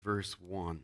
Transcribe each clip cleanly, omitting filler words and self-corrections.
verse 1.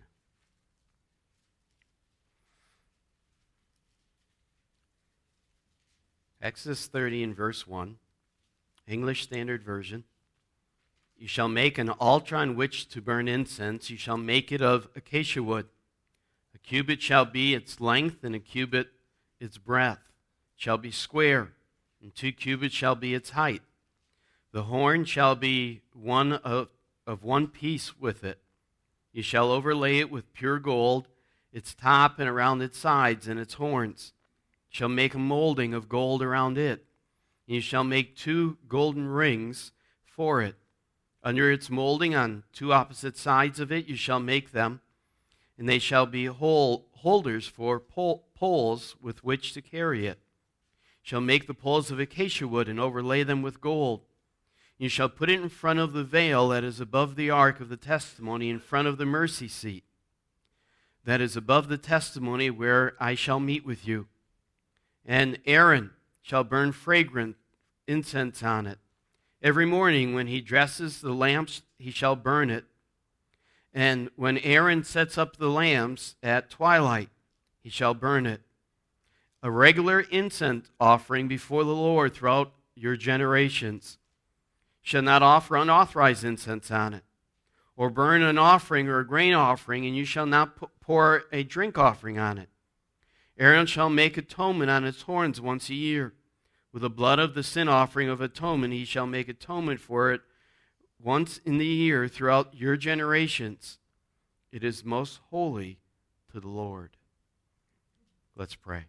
Exodus 30 and verse 1, English Standard Version. You shall make an altar on which to burn incense. You shall make it of acacia wood. A cubit shall be its length, and a cubit its breadth. It shall be square, and 2 cubits shall be its height. The horn shall be one of one piece with it. You shall overlay it with pure gold, its top and around its sides and its horns. You shall make a molding of gold around it. And you shall make 2 golden rings for it. Under its molding on 2 opposite sides of it you shall make them, and they shall be holders for poles with which to carry it. You shall make the poles of acacia wood and overlay them with gold. You shall put it in front of the veil that is above the ark of the testimony, in front of the mercy seat that is above the testimony, where I shall meet with you. And Aaron shall burn fragrant incense on it. Every morning when he dresses the lamps, he shall burn it. And when Aaron sets up the lamps at twilight, he shall burn it. A regular incense offering before the Lord throughout your generations. Shall not offer unauthorized incense on it, or burn an offering or a grain offering, and you shall not pour a drink offering on it. Aaron shall make atonement on its horns once a year. With the blood of the sin offering of atonement, he shall make atonement for it once in the year throughout your generations. It is most holy to the Lord. Let's pray.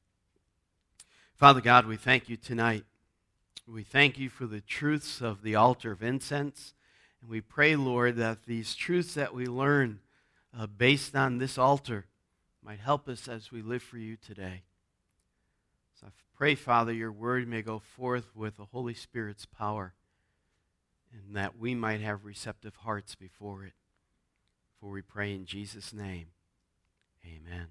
Father God, we thank you tonight. We thank you for the truths of the altar of incense. And we pray, Lord, that these truths that we learn based on this altar might help us as we live for you today. So I pray, Father, your word may go forth with the Holy Spirit's power, and that we might have receptive hearts before it. For we pray in Jesus' name. Amen.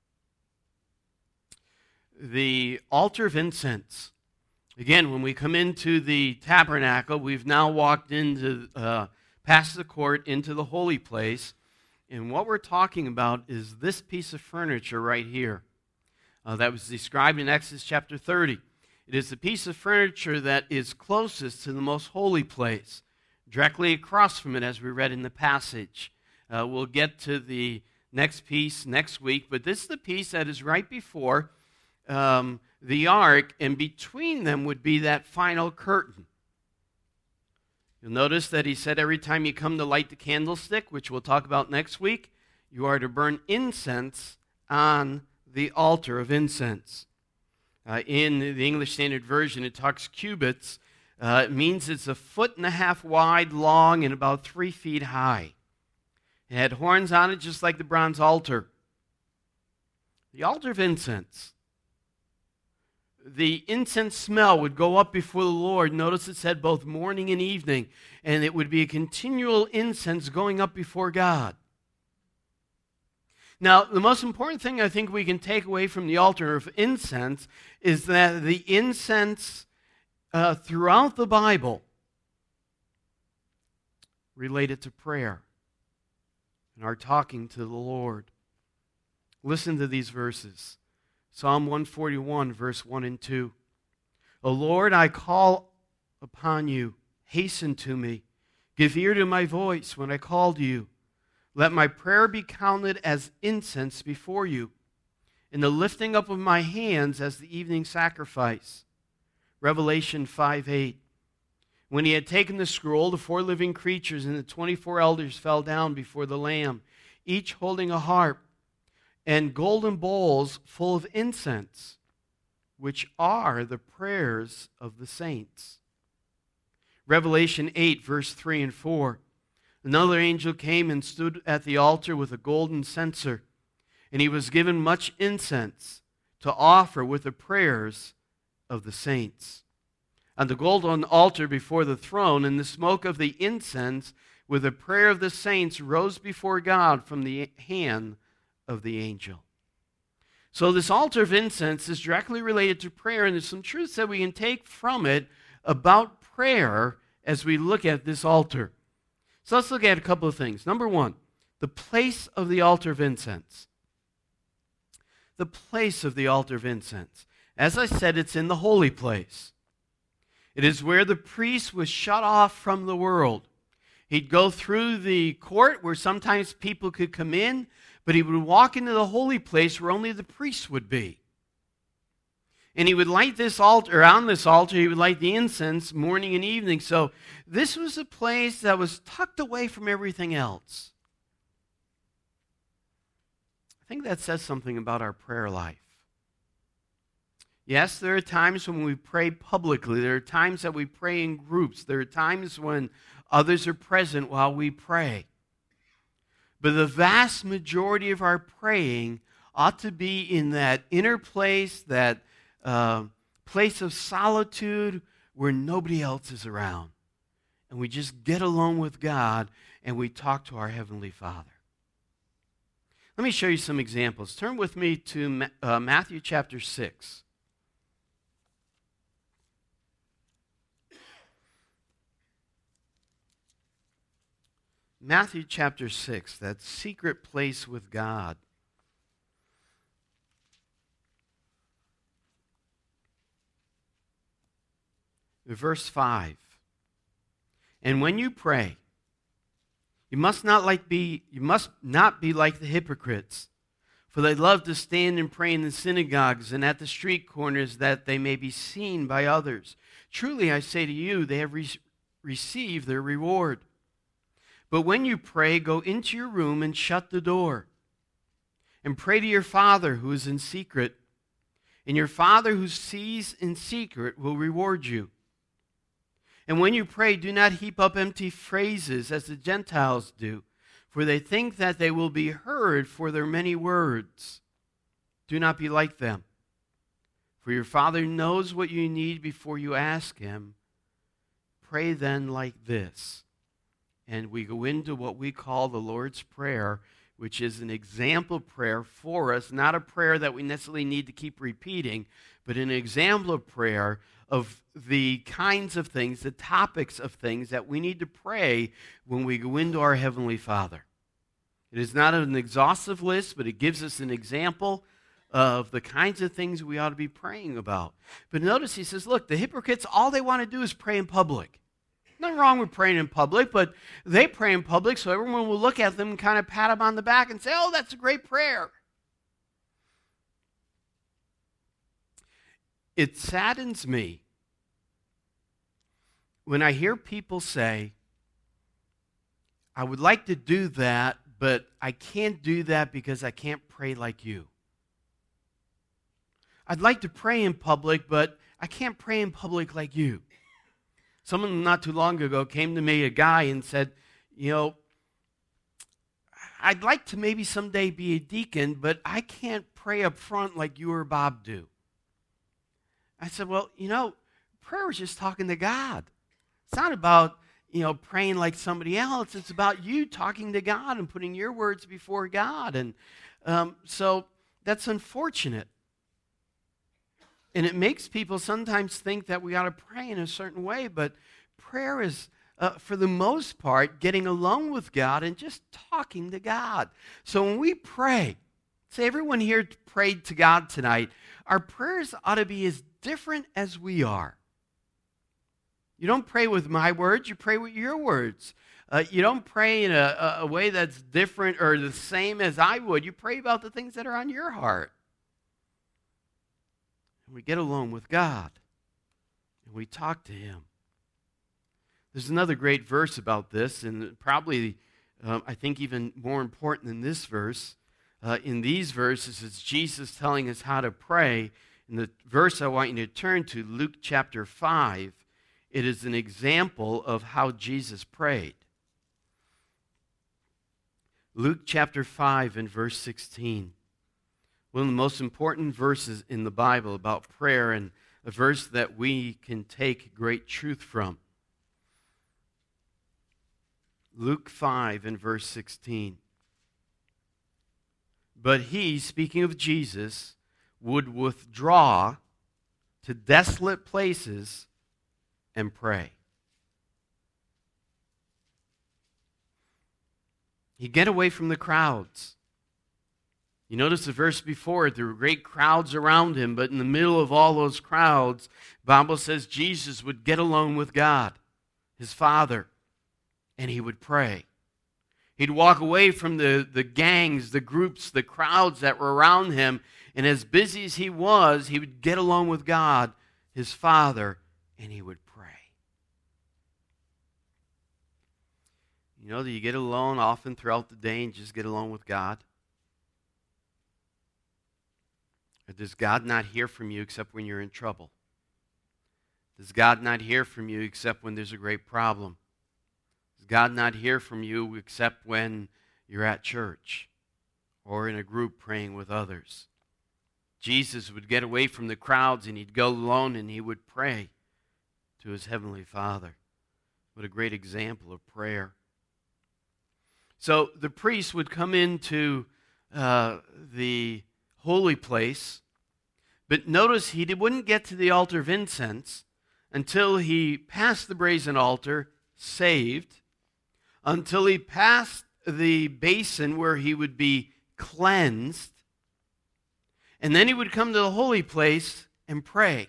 The altar of incense. Again, when we come into the tabernacle, we've now walked into past the court into the holy place. And what we're talking about is this piece of furniture right here that was described in Exodus chapter 30. It is the piece of furniture that is closest to the most holy place, directly across from it, as we read in the passage. We'll get to the next piece next week, but this is the piece that is right before the ark, and between them would be that final curtain. You'll notice that he said every time you come to light the candlestick, which we'll talk about next week, you are to burn incense on the altar of incense. In the English Standard Version, it talks cubits. It means it's 1.5 feet wide, long, and about 3 feet high. It had horns on it just like the bronze altar. The altar of incense. The incense smell would go up before the Lord. Notice it said both morning and evening. And it would be a continual incense going up before God. Now, the most important thing I think we can take away from the altar of incense is that the incense throughout the Bible related to prayer and our talking to the Lord. Listen to these verses. Psalm 141, verse 1 and 2. O Lord, I call upon you. Hasten to me. Give ear to my voice when I call to you. Let my prayer be counted as incense before you, and the lifting up of my hands as the evening sacrifice. Revelation 5:8. When he had taken the scroll, the 4 living creatures and the 24 elders fell down before the Lamb, each holding a harp and golden bowls full of incense, which are the prayers of the saints. Revelation 8, verse 3 and 4. Another angel came and stood at the altar with a golden censer, and he was given much incense to offer with the prayers of the saints. On the golden altar before the throne, and the smoke of the incense with the prayer of the saints rose before God from the hand of the angel. So this altar of incense is directly related to prayer, and there's some truths that we can take from it about prayer as we look at this altar. So let's look at a couple of things. Number one, The place of the altar of incense. The place of the altar of incense. As I said, it's in the holy place. It is where the priest was shut off from the world. He'd go through the court where sometimes people could come in, but he would walk into the holy place where only the priest would be. And he would light this altar, on this altar, he would light the incense morning and evening. So this was a place that was tucked away from everything else. I think that says something about our prayer life. Yes, there are times when we pray publicly. There are times that we pray in groups. There are times when others are present while we pray. But the vast majority of our praying ought to be in that inner place, that place of solitude where nobody else is around. And we just get alone with God and we talk to our Heavenly Father. Let me show you some examples. Turn with me to Matthew chapter 6. Matthew chapter 6, that secret place with God. Verse 5. And when you pray, you must not be like the hypocrites, for they love to stand and pray in the synagogues and at the street corners that they may be seen by others. Truly I say to you, they have received their reward. But when you pray, go into your room and shut the door, and pray to your Father who is in secret, and your Father who sees in secret will reward you. And when you pray, do not heap up empty phrases as the Gentiles do, for they think that they will be heard for their many words. Do not be like them, for your Father knows what you need before you ask Him. Pray then like this. And we go into what we call the Lord's Prayer, which is an example prayer for us, not a prayer that we necessarily need to keep repeating, but an example of prayer of the kinds of things, the topics of things that we need to pray when we go into our Heavenly Father. It is not an exhaustive list, but it gives us an example of the kinds of things we ought to be praying about. But notice he says, look, the hypocrites, all they want to do is pray in public. Nothing wrong with praying in public, but they pray in public so everyone will look at them and kind of pat them on the back and say, oh, that's a great prayer. It saddens me when I hear people say, I would like to do that, but I can't do that because I can't pray like you. I'd like to pray in public, but I can't pray in public like you. Someone not too long ago came to me, a guy, and said, I'd like to maybe someday be a deacon, but I can't pray up front like you or Bob do. I said, well, prayer is just talking to God. It's not about, praying like somebody else. It's about you talking to God and putting your words before God. And so that's unfortunate. And it makes people sometimes think that we ought to pray in a certain way, but prayer is, for the most part, getting alone with God and just talking to God. So when we pray, say everyone here prayed to God tonight, our prayers ought to be as different as we are. You don't pray with my words, you pray with your words. You don't pray in a way that's different or the same as I would. You pray about the things that are on your heart. We get alone with God, and we talk to Him. There's another great verse about this, and probably, I think, even more important than this verse. In these verses, it's Jesus telling us how to pray. In the verse I want you to turn to, Luke chapter 5, it is an example of how Jesus prayed. Luke chapter 5 and verse 16. One of the most important verses in the Bible about prayer, and a verse that we can take great truth from. Luke 5 and verse 16. But he, speaking of Jesus, would withdraw to desolate places and pray. He'd get away from the crowds. You notice the verse before it, there were great crowds around him, but in the middle of all those crowds, the Bible says Jesus would get alone with God, his Father, and he would pray. He'd walk away from the gangs, the groups, the crowds that were around him, and as busy as he would get alone with God, his Father, and he would pray. You know that you get alone often throughout the day and just get alone with God? Or does God not hear from you except when you're in trouble? Does God not hear from you except when there's a great problem? Does God not hear from you except when you're at church or in a group praying with others? Jesus would get away from the crowds and he'd go alone and he would pray to his heavenly Father. What a great example of prayer. So the priest would come into the holy place, but notice he wouldn't get to the altar of incense until he passed the brazen altar, saved, until he passed the basin where he would be cleansed, and then he would come to the holy place and pray.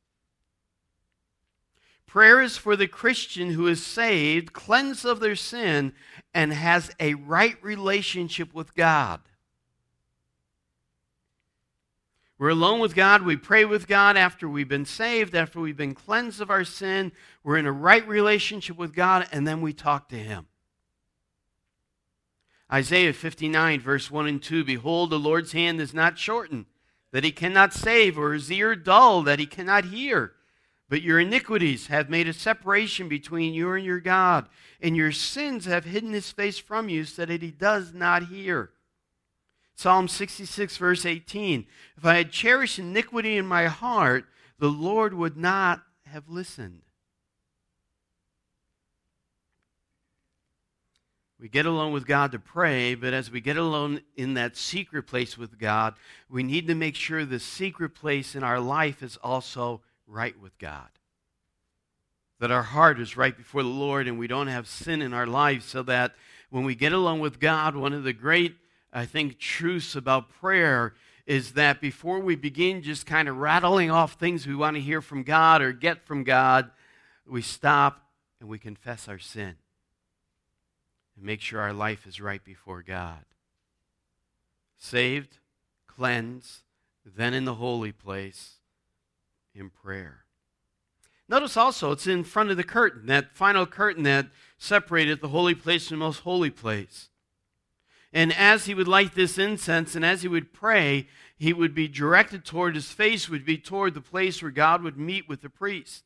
Prayer is for the Christian who is saved, cleansed of their sin, and has a right relationship with God. We're alone with God. We pray with God after we've been saved, after we've been cleansed of our sin. We're in a right relationship with God, and then we talk to him. Isaiah 59, verse 1 and 2, Behold, the Lord's hand is not shortened, that he cannot save, or his ear dull, that he cannot hear. But your iniquities have made a separation between you and your God, and your sins have hidden his face from you so that he does not hear. Psalm 66, verse 18, If I had cherished iniquity in my heart, the Lord would not have listened. We get alone with God to pray, but as we get alone in that secret place with God, we need to make sure the secret place in our life is also right with God. That our heart is right before the Lord and we don't have sin in our life, so that when we get alone with God, one of the great, I think, truths about prayer is that before we begin just kind of rattling off things we want to hear from God or get from God, we stop and we confess our sin and make sure our life is right before God. Saved, cleansed, then in the holy place in prayer. Notice also it's in front of the curtain, that final curtain that separated the holy place from the most holy place. And as he would light this incense and as he would pray, he would be directed toward, his face would be toward the place where God would meet with the priest.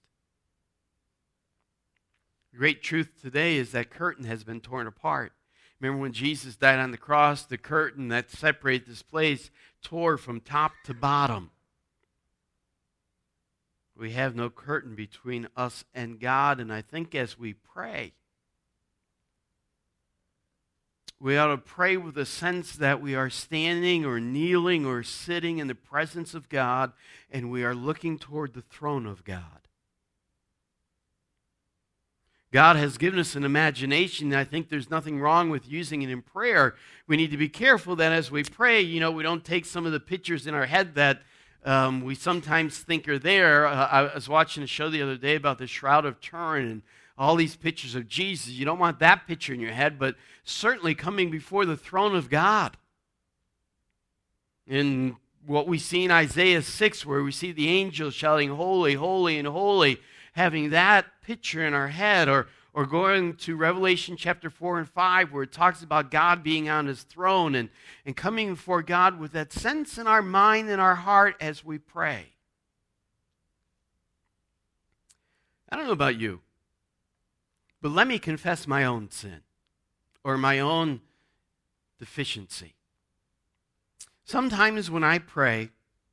The great truth today is that curtain has been torn apart. Remember when Jesus died on the cross, the curtain that separated this place tore from top to bottom. We have no curtain between us and God, and I think as we pray, we ought to pray with a sense that we are standing or kneeling or sitting in the presence of God, and we are looking toward the throne of God. God has given us an imagination, and I think there's nothing wrong with using it in prayer. We need to be careful that as we pray, we don't take some of the pictures in our head that we sometimes think are there. I was watching a show the other day about the Shroud of Turin and all these pictures of Jesus. You don't want that picture in your head, but certainly coming before the throne of God. In what we see in Isaiah 6, where we see the angels shouting, Holy, holy, and holy, having that picture in our head, or going to Revelation chapter 4 and 5, where it talks about God being on his throne and coming before God with that sense in our mind and our heart as we pray. I don't know about you, but let me confess my own sin or my own deficiency. Sometimes when I pray,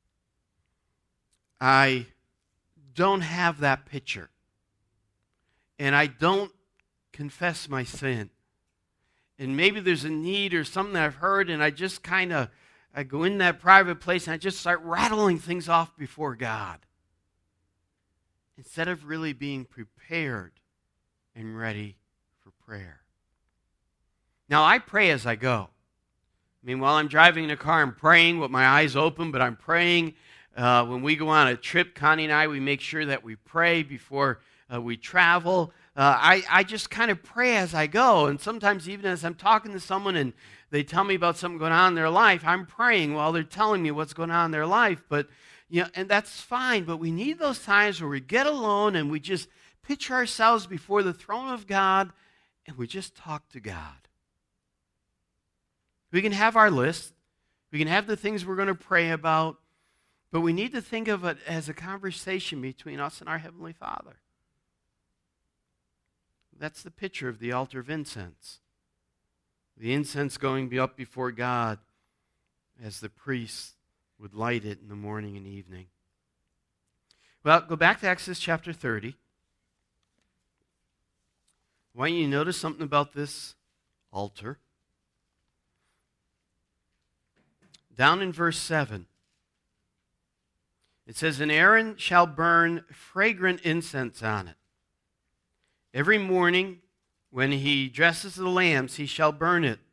I don't have that picture. And I don't confess my sin. And maybe there's a need or something that I've heard, and I just I go in that private place and I just start rattling things off before God, instead of really being prepared and ready for prayer. Now, I pray as I go. I mean, while I'm driving in a car, I'm praying with my eyes open, but I'm praying. When we go on a trip, Connie and I, we make sure that we pray before we travel. I just kind of pray as I go. And sometimes even as I'm talking to someone and they tell me about something going on in their life, I'm praying while they're telling me what's going on in their life. But, and that's fine. But we need those times where we get alone and we just picture ourselves before the throne of God and we just talk to God. We can have our list. We can have the things we're going to pray about. But we need to think of it as a conversation between us and our Heavenly Father. That's the picture of the altar of incense. The incense going up before God as the priest would light it in the morning and evening. Well, go back to Exodus chapter 30. I want you to notice something about this altar. Down in verse 7, it says, "And Aaron shall burn fragrant incense on it. Every morning when he dresses the lambs, he shall burn it."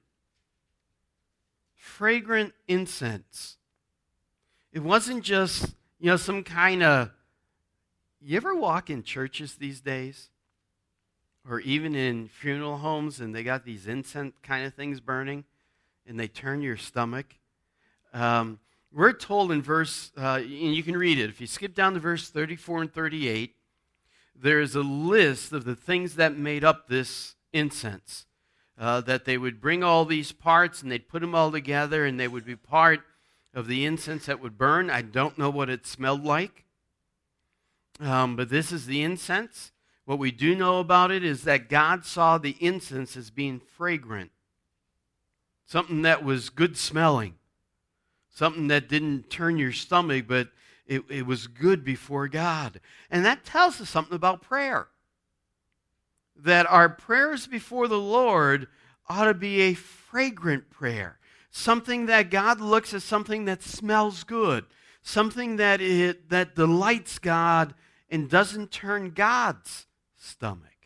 Fragrant incense. It wasn't just, some kind of... You ever walk in churches these days? Or even in funeral homes, and they got these incense kind of things burning, and they turn your stomach? We're told in verse, and you can read it, if you skip down to verse 34 and 38, there's a list of the things that made up this incense. That they would bring all these parts and they'd put them all together and they would be part of the incense that would burn. I don't know what it smelled like, but this is the incense. What we do know about it is that God saw the incense as being fragrant, something that was good smelling. Something that didn't turn your stomach, but it was good before God. And that tells us something about prayer. That our prayers before the Lord ought to be a fragrant prayer. Something that God looks at, something that smells good. Something that delights God and doesn't turn God's stomach.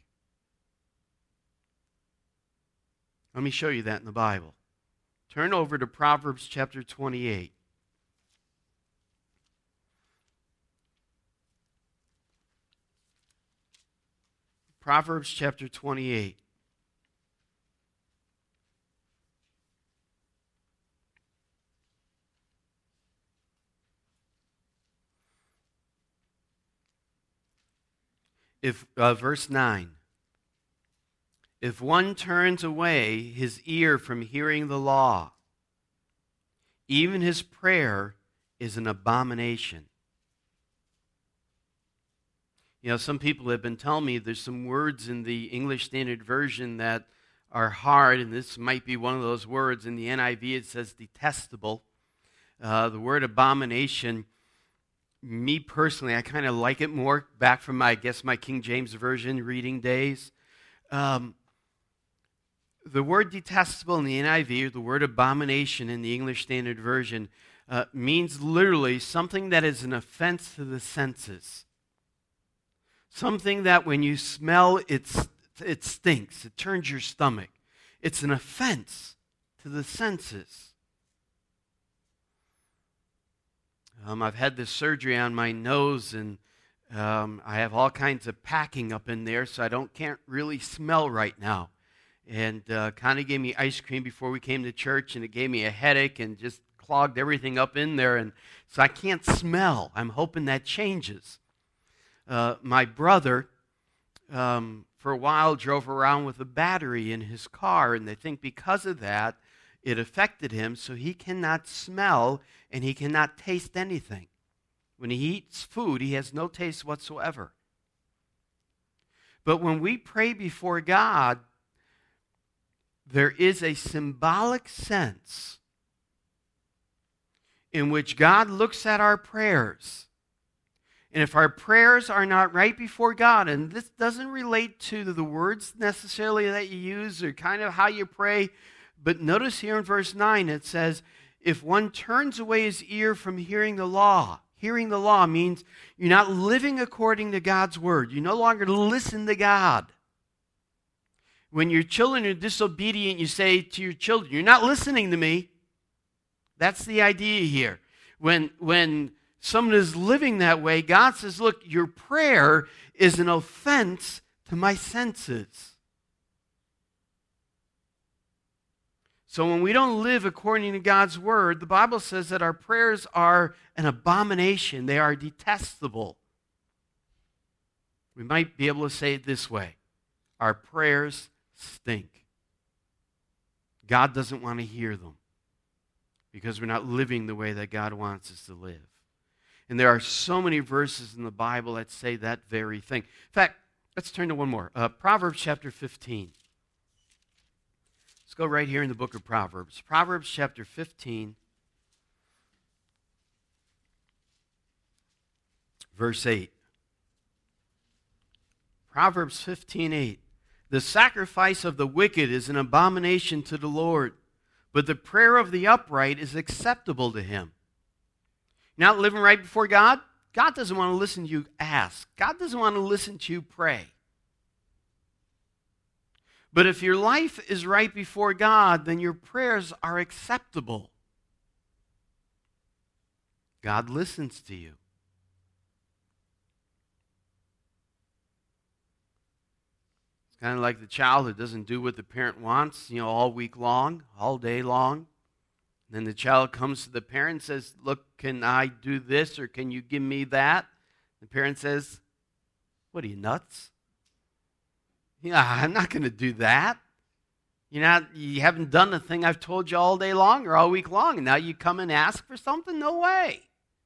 Let me show you that in the Bible. Turn over to Proverbs chapter 28. Proverbs chapter 28. Verse 9. If one turns away his ear from hearing the law, even his prayer is an abomination. Some people have been telling me there's some words in the English Standard Version that are hard, and this might be one of those words. In the NIV, it says detestable. The word abomination, me personally, I kind of like it more back from my King James Version reading days. The word detestable in the NIV, or the word abomination in the English Standard Version, means literally something that is an offense to the senses. Something that when you smell, it stinks. It turns your stomach. It's an offense to the senses. I've had this surgery on my nose, and I have all kinds of packing up in there, so I can't really smell right now. And Connie gave me ice cream before we came to church, and it gave me a headache and just clogged everything up in there, and so I can't smell. I'm hoping that changes. My brother, for a while, drove around with a battery in his car, and they think because of that, it affected him, so he cannot smell and he cannot taste anything. When he eats food, he has no taste whatsoever. But when we pray before God, there is a symbolic sense in which God looks at our prayers. And if our prayers are not right before God, and this doesn't relate to the words necessarily that you use or kind of how you pray, but notice here in verse 9 it says, if one turns away his ear from hearing the law means you're not living according to God's word. You no longer listen to God. When your children are disobedient, you say to your children, you're not listening to me. That's the idea here. When someone is living that way, God says, look, your prayer is an offense to my senses. So when we don't live according to God's word, the Bible says that our prayers are an abomination. They are detestable. We might be able to say it this way. Our prayers stink. God doesn't want to hear them because we're not living the way that God wants us to live. And there are so many verses in the Bible that say that very thing. In fact, let's turn to one more. Proverbs chapter 15. Let's go right here in the book of Proverbs. Proverbs chapter 15, verse 8. Proverbs 15:8. The sacrifice of the wicked is an abomination to the Lord, but the prayer of the upright is acceptable to him. You're not living right before God? God doesn't want to listen to you ask. God doesn't want to listen to you pray. But if your life is right before God, then your prayers are acceptable. God listens to you. It's kind of like the child who doesn't do what the parent wants, all week long, all day long. Then the child comes to the parent and says, look, can I do this or can you give me that? The parent says, what are you, nuts? I'm not going to do that. You haven't done the thing I've told you all day long or all week long, and now you come and ask for something? No way.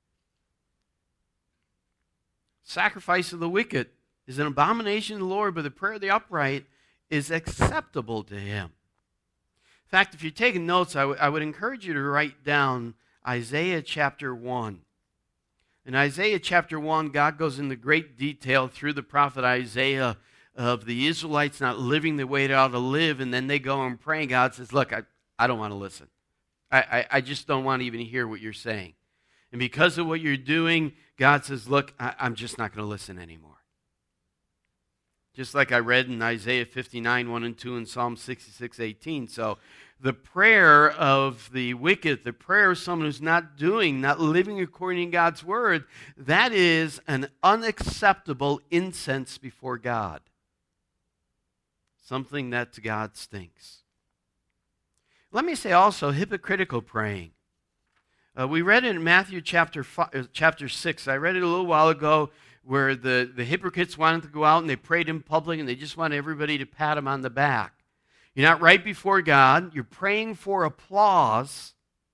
Sacrifice of the wicked is an abomination to the Lord, but the prayer of the upright is acceptable to him. In fact, if you're taking notes, I would encourage you to write down Isaiah chapter 1. In Isaiah chapter 1, God goes into great detail through the prophet Isaiah of the Israelites not living the way they ought to live, and then they go and pray, and God says, look, I don't want to listen. I just don't want to even hear what you're saying. And because of what you're doing, God says, look, I'm just not going to listen anymore. Just like I read in Isaiah 59, 1 and 2, and Psalm 66, 18. So the prayer of the wicked, the prayer of someone who's not living according to God's word, that is an unacceptable incense before God. Something that to God stinks. Let me say also hypocritical praying. We read it in Matthew chapter 6. I read it a little while ago where the hypocrites wanted to go out and they prayed in public and they just wanted everybody to pat them on the back. You're not right before God. You're praying for applause.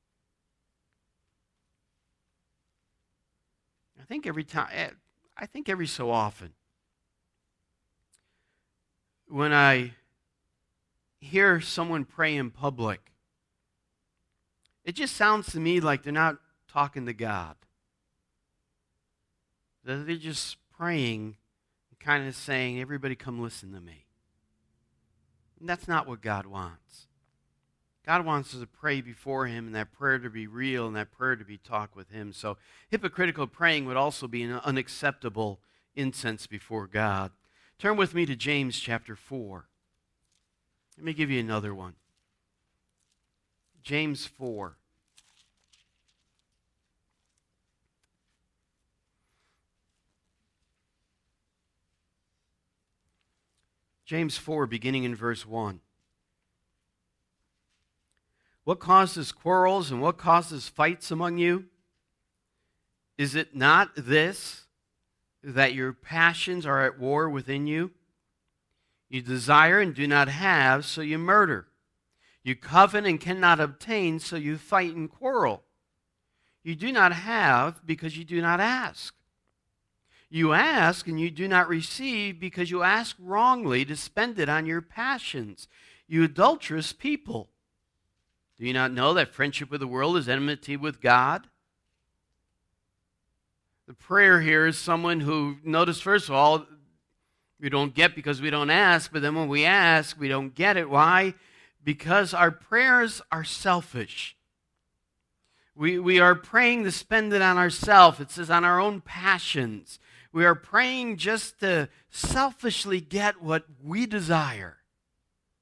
I think every so often, when I hear someone pray in public, it just sounds to me like they're not talking to God. They're just praying, kind of saying, everybody come listen to me. And that's not what God wants. God wants us to pray before him and that prayer to be real and that prayer to be talked with him. So hypocritical praying would also be an unacceptable incense before God. Turn with me to James chapter 4. Let me give you another one. James 4. James 4, beginning in verse 1. What causes quarrels and what causes fights among you? Is it not this, that your passions are at war within you? You desire and do not have, so you murder. You covet and cannot obtain, so you fight and quarrel. You do not have because you do not ask. You ask and you do not receive because you ask wrongly to spend it on your passions. You adulterous people. Do you not know that friendship with the world is enmity with God? The prayer here is someone who, notice first of all, we don't get because we don't ask, but then when we ask, we don't get it. Why? Because our prayers are selfish. We are praying to spend it on ourselves. It says on our own passions. We are praying just to selfishly get what we desire.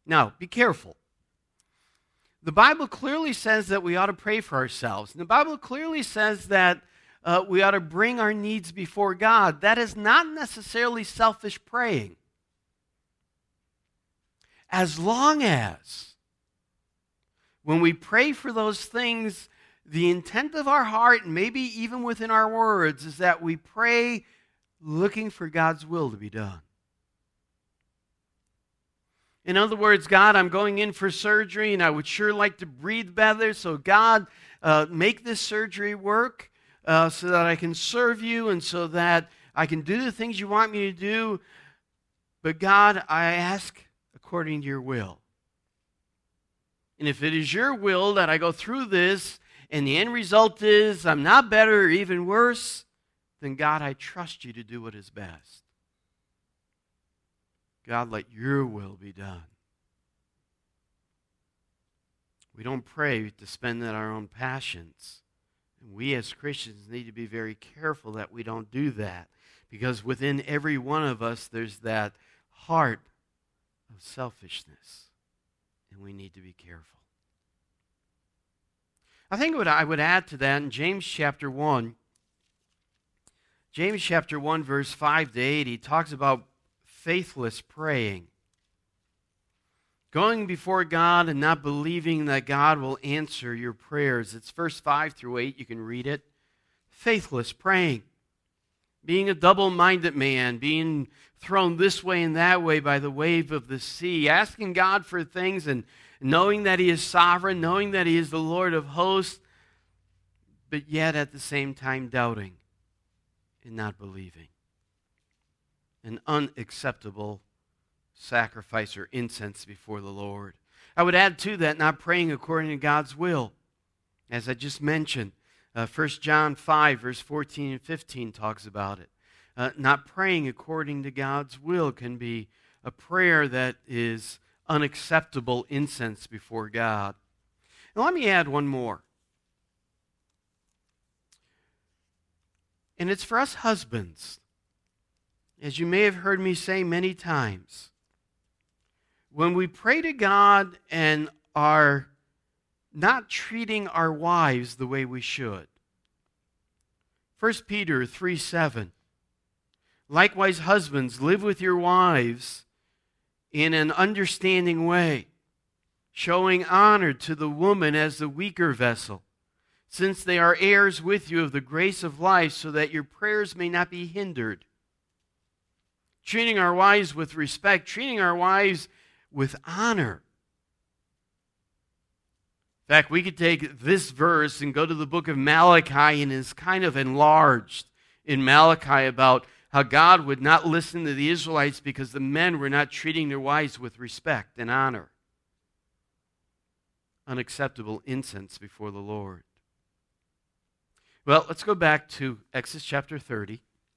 Now, be careful. The Bible clearly says that we ought to pray for ourselves. And the Bible clearly says that we ought to bring our needs before God. That is not necessarily selfish praying. As long as, when we pray for those things, the intent of our heart, and maybe even within our words, is that we pray looking for God's will to be done. In other words, God, I'm going in for surgery, and I would sure like to breathe better, so God, make this surgery work so that I can serve you and so that I can do the things you want me to do. But God, I ask according to your will. And if it is your will that I go through this, and the end result is I'm not better or even worse, then God, I trust you to do what is best. God, let your will be done. We don't pray to spend on our own passions. And we as Christians need to be very careful that we don't do that. Because within every one of us, there's that heart of selfishness. And we need to be careful. I think what I would add to that in James chapter 1, verse 5 to 8, he talks about faithless praying. Going before God and not believing that God will answer your prayers. It's verse 5 through 8. You can read it. Faithless praying. Being a double-minded man. Being thrown this way and that way by the wave of the sea. Asking God for things and knowing that He is sovereign. Knowing that He is the Lord of hosts. But yet at the same time doubting and not believing. An unacceptable sacrifice or incense before the Lord. I would add to that, not praying according to God's will. As I just mentioned, 1 John 5, verse 14 and 15 talks about it. Not praying according to God's will can be a prayer that is unacceptable incense before God. Now let me add one more. And it's for us husbands. As you may have heard me say many times, when we pray to God and are not treating our wives the way we should. 1 Peter 3:7. Likewise, husbands, live with your wives in an understanding way, showing honor to the woman as the weaker vessel, since they are heirs with you of the grace of life, so that your prayers may not be hindered. Treating our wives with respect, treating our wives with honor. In fact, we could take this verse and go to the book of Malachi, and it's kind of enlarged in Malachi about how God would not listen to the Israelites because the men were not treating their wives with respect and honor. Unacceptable incense before the Lord. Well, let's go back to Exodus chapter 30.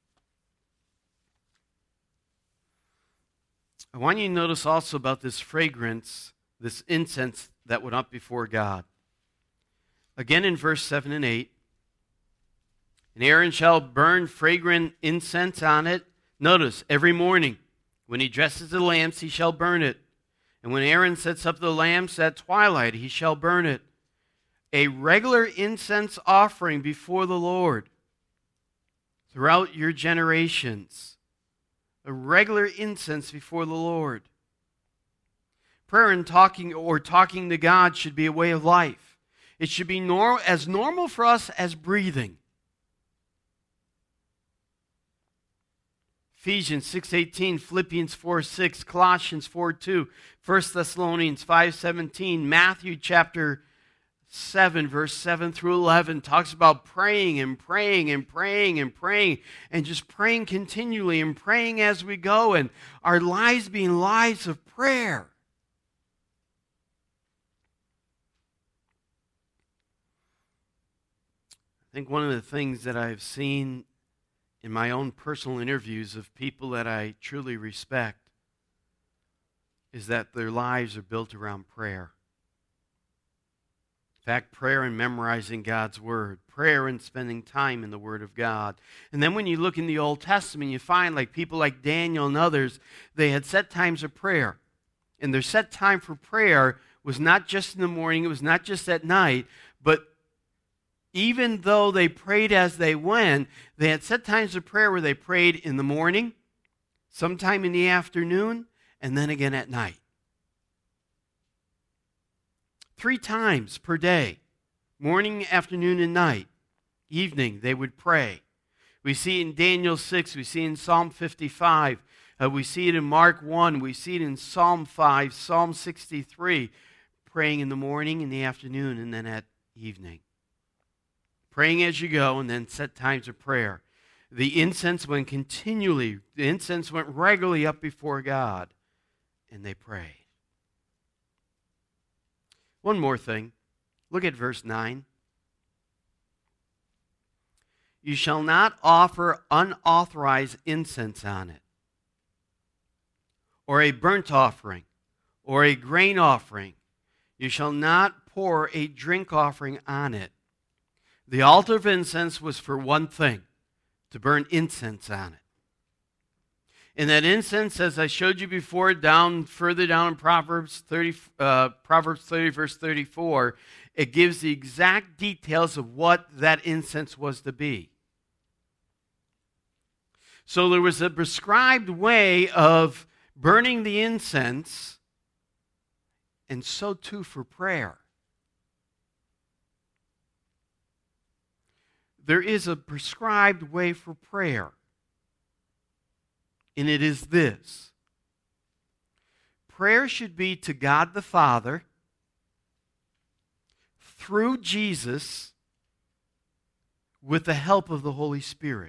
I want you to notice also about this fragrance, this incense that went up before God. Again in verse 7 and 8. And Aaron shall burn fragrant incense on it. Notice, every morning when he dresses the lamps, he shall burn it. And when Aaron sets up the lamps at twilight, he shall burn it. A regular incense offering before the Lord throughout your generations. A regular incense before the Lord. Prayer and talking to God should be a way of life. It should be as normal for us as breathing. Ephesians 6:18, Philippians 4:6, Colossians 4:2, 1 Thessalonians 5:17, Matthew chapter 7, verse 7 through 11 talks about praying and praying and praying and praying and just praying continually and praying as we go, and our lives being lives of prayer. I think one of the things that I've seen in my own personal interviews of people that I truly respect is that their lives are built around prayer. In fact, prayer and memorizing God's Word. Prayer and spending time in the Word of God. And then when you look in the Old Testament, you find like people like Daniel and others, they had set times of prayer. And their set time for prayer was not just in the morning, it was not just at night, but even though they prayed as they went, they had set times of prayer where they prayed in the morning, sometime in the afternoon, and then again at night. 3 times per day, morning, afternoon, and night. Evening, they would pray. We see it in Daniel 6, we see it in Psalm 55, we see it in Mark 1, we see it in Psalm 5, Psalm 63, praying in the morning, in the afternoon, and then at evening. Praying as you go, and then set times of prayer. The incense went continually, the incense went regularly up before God, and they prayed. One more thing. Look at verse 9. You shall not offer unauthorized incense on it, or a burnt offering, or a grain offering. You shall not pour a drink offering on it. The altar of incense was for one thing, to burn incense on it. And that incense, as I showed you before, further down in Proverbs 30, verse 34, it gives the exact details of what that incense was to be. So there was a prescribed way of burning the incense, and so too for prayer. There is a prescribed way for prayer, and it is this. Prayer should be to God the Father through Jesus with the help of the Holy Spirit.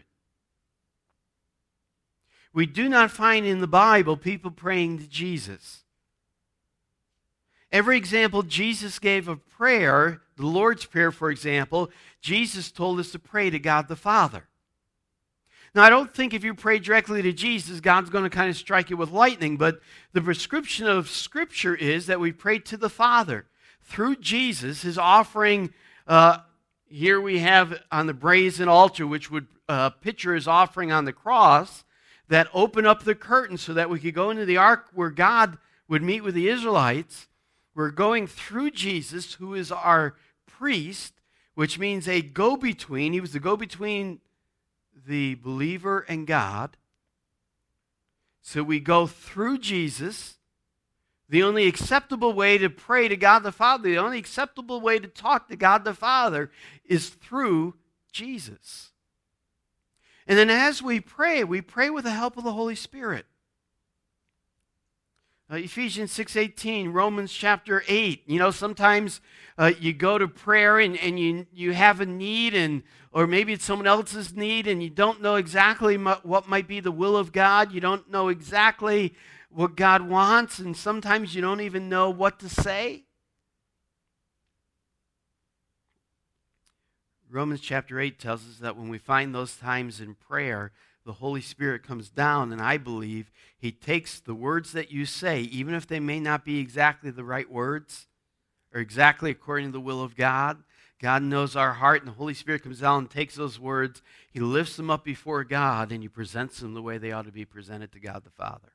We do not find in the Bible people praying to Jesus. Every example Jesus gave of prayer, the Lord's Prayer, for example, Jesus told us to pray to God the Father. Now, I don't think if you pray directly to Jesus, God's going to kind of strike you with lightning, but the prescription of Scripture is that we pray to the Father through Jesus, his offering. Here we have on the brazen altar, which would picture his offering on the cross, that opened up the curtain so that we could go into the ark where God would meet with the Israelites. We're going through Jesus, who is our priest, which means a go-between. He was the go-between the believer and God. So we go through Jesus. The only acceptable way to pray to God the Father, the only acceptable way to talk to God the Father is through Jesus. And then as we pray with the help of the Holy Spirit. Ephesians 6:18, Romans chapter 8. You know, sometimes you go to prayer and you have a need, or maybe it's someone else's need, and you don't know exactly what might be the will of God. You don't know exactly what God wants, and sometimes you don't even know what to say. Romans chapter 8 tells us that when we find those times in prayer, the Holy Spirit comes down, and I believe he takes the words that you say, even if they may not be exactly the right words or exactly according to the will of God. God knows our heart, and the Holy Spirit comes down and takes those words. He lifts them up before God, and he presents them the way they ought to be presented to God the Father.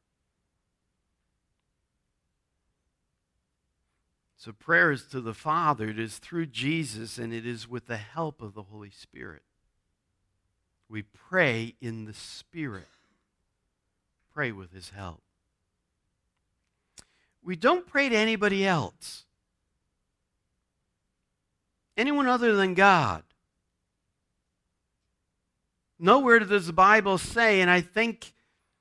So prayer is to the Father, it is through Jesus, and it is with the help of the Holy Spirit. We pray in the Spirit. Pray with his help. We don't pray to anybody else. Anyone other than God. Nowhere does the Bible say, and I think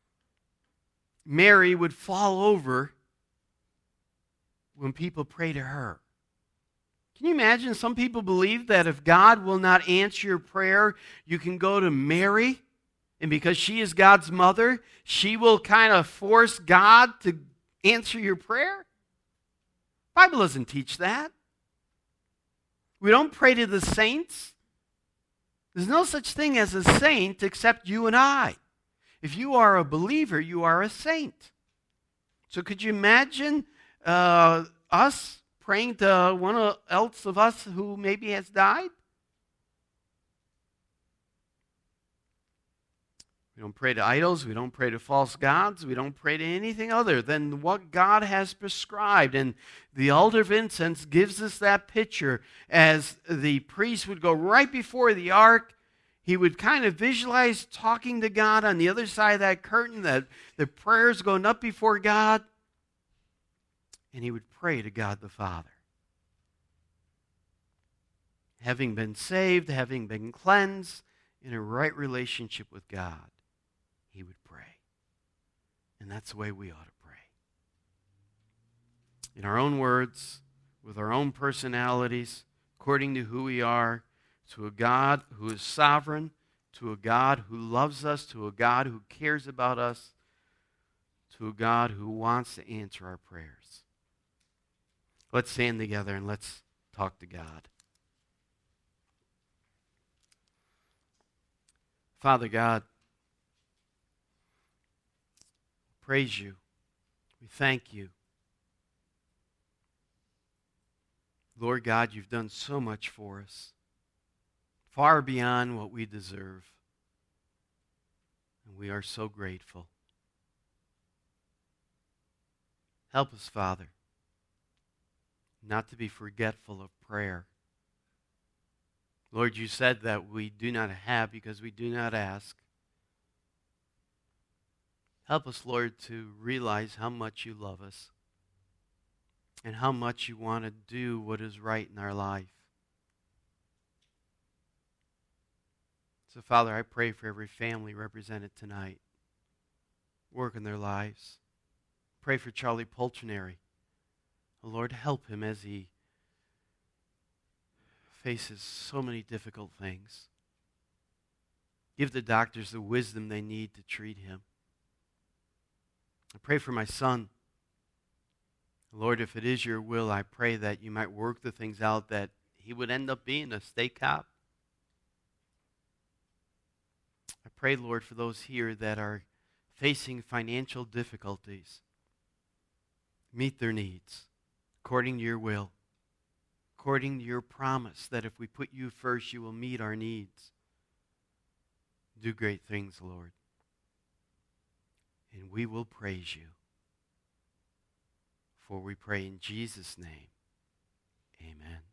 Mary would fall over when people pray to her. Can you imagine? Some people believe that if God will not answer your prayer, you can go to Mary, and because she is God's mother, she will kind of force God to answer your prayer. The Bible doesn't teach that. We don't pray to the saints. There's no such thing as a saint except you and I. If you are a believer, you are a saint. So could you imagine us praying to one else of us who maybe has died? We don't pray to idols. We don't pray to false gods. We don't pray to anything other than what God has prescribed. And the altar of incense gives us that picture. As the priest would go right before the ark, he would kind of visualize talking to God on the other side of that curtain, that the prayers going up before God. And he would pray to God the Father. Having been saved, having been cleansed, in a right relationship with God, he would pray. And that's the way we ought to pray. In our own words, with our own personalities, according to who we are, to a God who is sovereign, to a God who loves us, to a God who cares about us, to a God who wants to answer our prayers. Let's stand together and let's talk to God. Father God, praise you. We thank you. Lord God, you've done so much for us, far beyond what we deserve. And we are so grateful. Help us, Father, not to be forgetful of prayer. Lord, you said that we do not have because we do not ask. Help us, Lord, to realize how much you love us and how much you want to do what is right in our life. So, Father, I pray for every family represented tonight. Work in their lives. Pray for Charlie Poltronary. Lord, help him as he faces so many difficult things. Give the doctors the wisdom they need to treat him. I pray for my son. Lord, if it is your will, I pray that you might work the things out that he would end up being a state cop. I pray, Lord, for those here that are facing financial difficulties. Meet their needs according to your will, according to your promise that if we put you first, you will meet our needs. Do great things, Lord. And we will praise you. For we pray in Jesus' name. Amen.